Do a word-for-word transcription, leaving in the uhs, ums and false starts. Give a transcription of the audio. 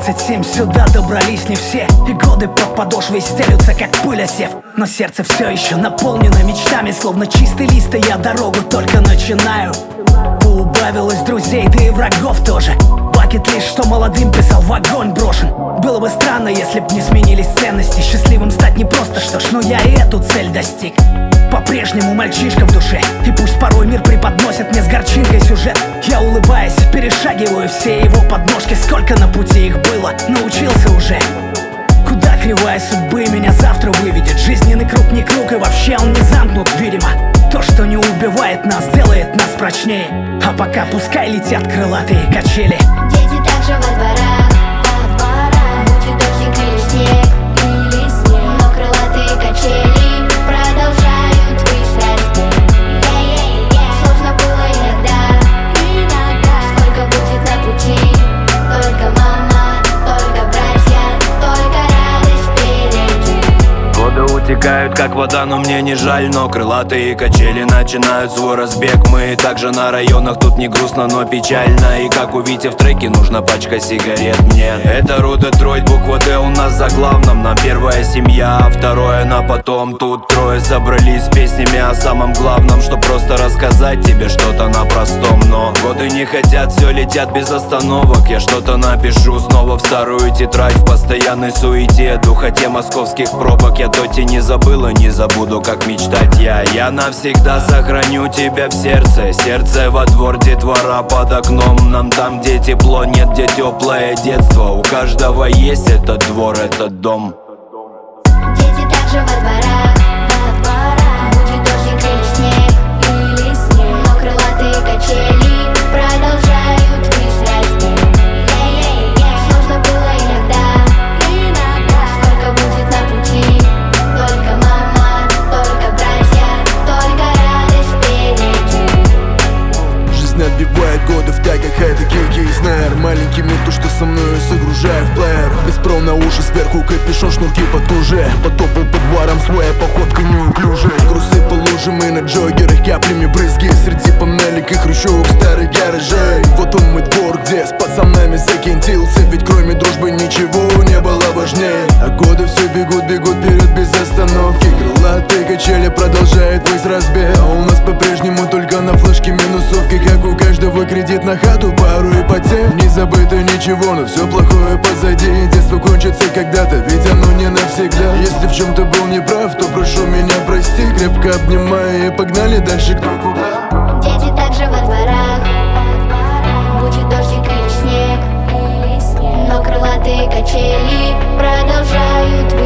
двадцать семь сюда добрались не все, и годы под подошвой стелются, как пыль осев. Но сердце все еще наполнено мечтами, словно чистый лист, и я дорогу только начинаю. Поубавилось друзей, да и врагов тоже. Бакет лишь, что молодым писал, в огонь брошен. Было бы странно, если б не сменились ценности. Счастливым стать непросто, что ж, но я и эту цель достиг. По-прежнему мальчишка в душе, и пусть порой мир преподносит мне с горчинкой сюжет, я, улыбаясь, перешагиваю все его подножки. Сколько на пути их было, научился уже. Куда кривая судьбы меня завтра выведет. Жизненный круг не круг, и вообще он не замкнут, видимо. То, что не убивает нас, делает нас прочнее. А пока пускай летят крылатые качели. Дети также во дворах, во дворах. Будет дождик или снег, или снег. Но крылатые качели продолжают ввысь расти. Сложно было иногда, иногда. Сколько будет на пути, только мама, только братья, только радость впереди. Годы утекают, как вода, но мне не жаль. Но крылатые качели начинают свой разбег. Мы также на районах, тут не грустно, но печально. И как у Вити в треке, нужна пачка сигарет мне. Это Ру Детройт, буква Д у нас за главным. Нам первая семья, а второе на потом. Тут трое собрались с песнями о самом главном, что просто рассказать тебе что-то на простом. Но годы не хотят, все летят без остановок. Я что-то напишу снова в старую тетрадь. В постоянной суете, духоте московских пробок. Я то не забыл и не забуду, как мечтать я. Я навсегда сохраню тебя в сердце. Сердце во двор, детвора под окном. Нам там, где тепло, нет, где теплое детство. У каждого есть этот двор, этот дом. Дети также во дворах, во дворах. Будет дождик или снег, или снег. Но крылатые качели продолжают ввысь расти. Сложно было иногда, иногда. Сколько будет на пути, только мама, только братья, только радость впереди. Жизнь отбивает годы в тагах, это кики и снайр. Маленький мир, то, что со мною загружаю в плеер. Беспров на уши, сверху капюшон, шнурки потуже. Потопал под баром, своя походка неуклюжая. Грузы по лужам и на джогерах каплями брызги. Среди панелек и хрущевок старых гаражей. Вот он мой двор, где с пацанами закинтился. Ведь кроме дружбы ничего не было важнее. А годы все бегут, бегут вперед без остановки. Крылатые качели продолжают весь разбег. А у нас по-прежнему только на флешке минусовки. Как у каждого кредит на хату, пару ипотек. Не забыто ничего, но все плохое позади. Детство кончится когда-то, ведь оно не навсегда. Если в чем-то был неправ, то прошу меня прости. Крепко обнимаю и погнали дальше кто куда. Дети также во дворах, будет дождик или снег, или снег. Но крылатые качели продолжают ввысь